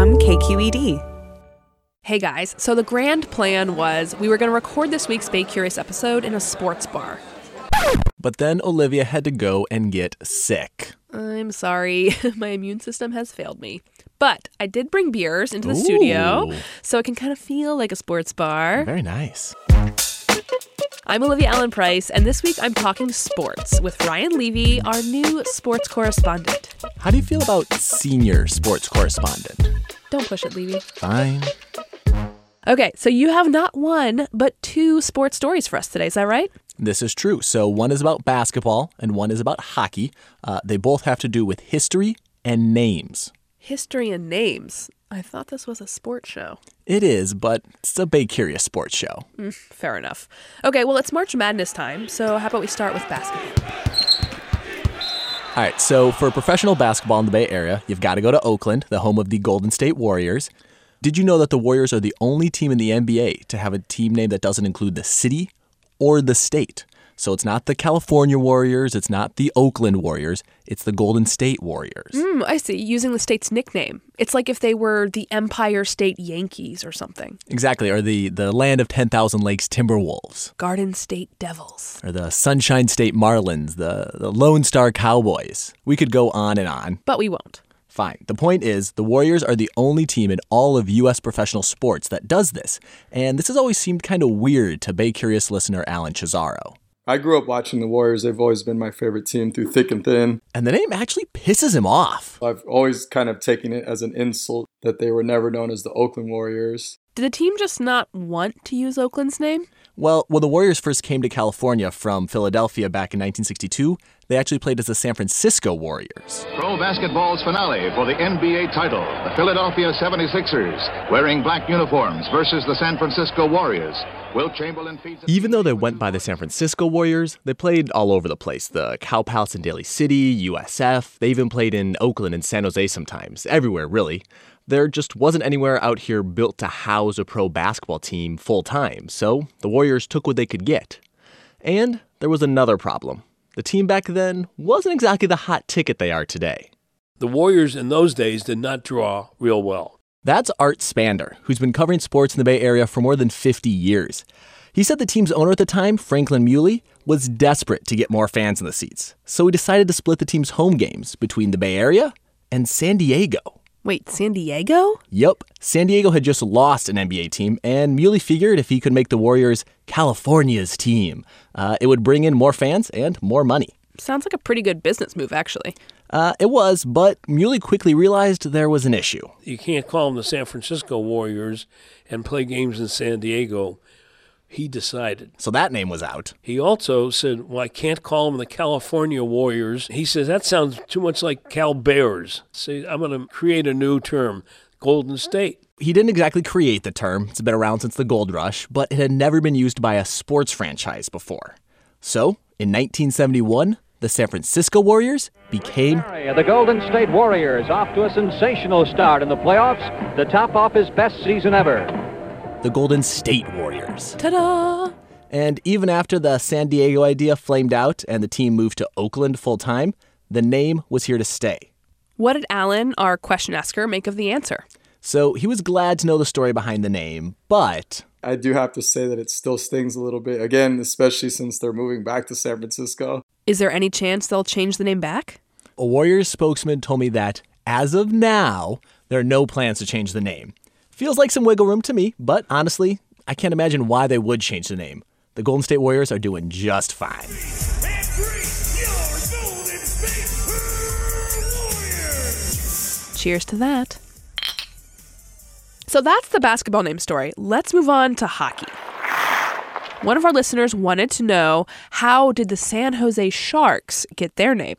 from KQED. Hey guys, so the grand plan was we were going to record this week's Bay Curious episode in a sports bar. But then Olivia had to go and get sick. I'm sorry, my immune system has failed me. But I did bring beers into the studio, so it can kind of feel like a sports bar. Very nice. I'm Olivia Allen Price, and this week I'm talking sports with Ryan Levy, our new sports correspondent. How do you feel about senior sports correspondent? Don't push it, Levy. Fine. Okay, so you have not one, but two sports stories for us today, is that right? This is true. So one is about basketball and one is about hockey. They both have to do with history and names. History and names? I thought this was a sports show. It is, but it's a Bay Curious sports show. Fair enough. Okay, well, it's March Madness time, so how about we start with basketball? All right, so for professional basketball in the Bay Area, you've got to go to Oakland, the home of the Golden State Warriors. Did you know that the Warriors are the only team in the NBA to have a team name that doesn't include the city or the state? So it's not the California Warriors, it's not the Oakland Warriors, it's the Golden State Warriors. I see, using the state's nickname. It's like if they were the Empire State Yankees or something. Exactly, or the Land of 10,000 Lakes Timberwolves. Garden State Devils. Or the Sunshine State Marlins, the Lone Star Cowboys. We could go on and on. But we won't. Fine. The point is, the Warriors are the only team in all of U.S. professional sports that does this. And this has always seemed kind of weird to Bay Curious listener Alan Cesaro. I grew up watching the Warriors. They've always been my favorite team through thick and thin. And the name actually pisses him off. I've always kind of taken it as an insult that they were never known as the Oakland Warriors. Did the team just not want to use Oakland's name? Well, when the Warriors first came to California from Philadelphia back in 1962, they actually played as the San Francisco Warriors. Pro basketball's finale for the NBA title. The Philadelphia 76ers, wearing black uniforms versus the San Francisco Warriors. Wilt Chamberlain feeds... Even though they went by the San Francisco Warriors, they played all over the place. The Cow Palace in Daly City, USF. They even played in Oakland and San Jose sometimes. Everywhere, really. There just wasn't anywhere out here built to house a pro basketball team full-time, so the Warriors took what they could get. And there was another problem. The team back then wasn't exactly the hot ticket they are today. The Warriors in those days did not draw real well. That's Art Spander, who's been covering sports in the Bay Area for more than 50 years. He said the team's owner at the time, Franklin Muley, was desperate to get more fans in the seats, so he decided to split the team's home games between the Bay Area and San Diego. Wait, San Diego? Yup. San Diego had just lost an NBA team, and Muley figured if he could make the Warriors California's team, it would bring in more fans and more money. Sounds like a pretty good business move, actually. It was, but Muley quickly realized there was an issue. You can't call them the San Francisco Warriors and play games in San Diego. He decided. So that name was out. He also said, well, I can't call them the California Warriors. He says, that sounds too much like Cal Bears. So I'm going to create a new term, Golden State. He didn't exactly create the term. It's been around since the Gold Rush, but it had never been used by a sports franchise before. So, in 1971, the San Francisco Warriors became... The Golden State Warriors off to a sensational start in the playoffs to top off his best season ever. The Golden State Warriors. Ta-da! And even after the San Diego idea flamed out and the team moved to Oakland full-time, the name was here to stay. What did Alan, our question asker, make of the answer? So he was glad to know the story behind the name, but... I do have to say that it still stings a little bit, again, especially since they're moving back to San Francisco. Is there any chance they'll change the name back? A Warriors spokesman told me that, as of now, there are no plans to change the name. Feels like some wiggle room to me, but honestly, I can't imagine why they would change the name. The Golden State Warriors are doing just fine. Cheers to that. So that's the basketball name story. Let's move on to hockey. One of our listeners wanted to know, how did the San Jose Sharks get their name?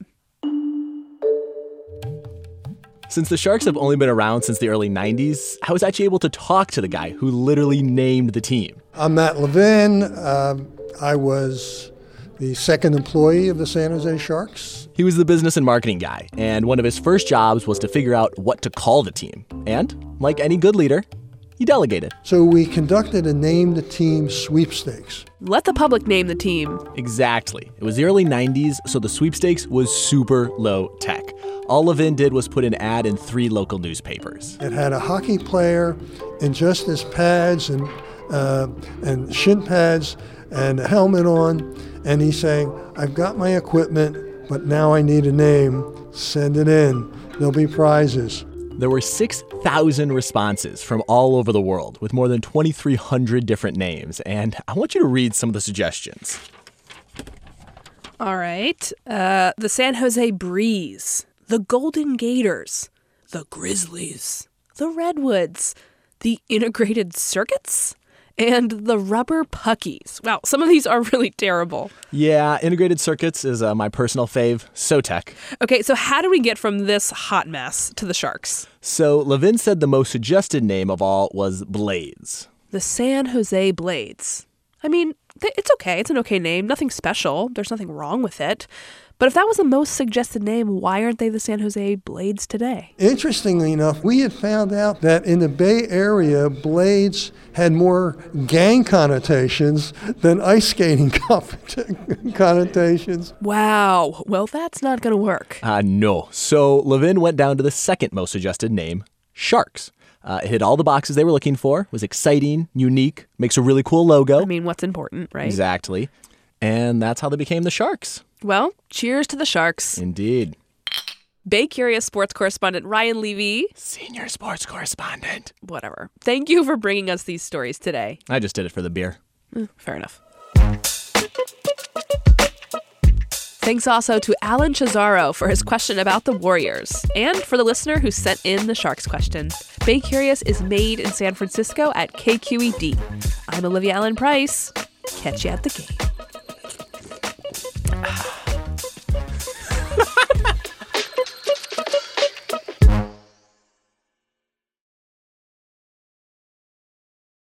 Since the Sharks have only been around since the early 90s, I was actually able to talk to the guy who literally named the team. I'm Matt Levin. I was the second employee of the San Jose Sharks. He was the business and marketing guy, and one of his first jobs was to figure out what to call the team. And, like any good leader, he delegated. So we conducted a name the team sweepstakes. Let the public name the team. Exactly. It was the early 90s, so the sweepstakes was super low tech. All Levin did was put an ad in 3 local newspapers. It had a hockey player in just his pads and shin pads and a helmet on, and he's saying, "I've got my equipment, but now I need a name. Send it in. There'll be prizes." There were 6,000 responses from all over the world with more than 2,300 different names, and I want you to read some of the suggestions. All right. The San Jose Breeze, the Golden Gators, the Grizzlies, the Redwoods, the Integrated Circuits, and the Rubber Puckies. Wow, some of these are really terrible. Yeah, Integrated Circuits is my personal fave, SoTech. Okay, so how do we get from this hot mess to the Sharks? So Levin said the most suggested name of all was Blades. The San Jose Blades. I mean, it's okay. It's an okay name. Nothing special. There's nothing wrong with it. But if that was the most suggested name, why aren't they the San Jose Blades today? Interestingly enough, we had found out that in the Bay Area, Blades had more gang connotations than ice skating connotations. Wow. Well, that's not going to work. No. So Levin went down to the second most suggested name, Sharks. It hit all the boxes they were looking for, was exciting, unique, makes a really cool logo. I mean, what's important, right? Exactly. And that's how they became the Sharks. Well, cheers to the Sharks. Indeed. Bay Curious sports correspondent Ryan Levy. Senior sports correspondent. Whatever. Thank you for bringing us these stories today. I just did it for the beer. Fair enough. Thanks also to Alan Cesaro for his question about the Warriors, and for the listener who sent in the Sharks question. Bay Curious is made in San Francisco at KQED. I'm Olivia Allen Price. Catch you at the game.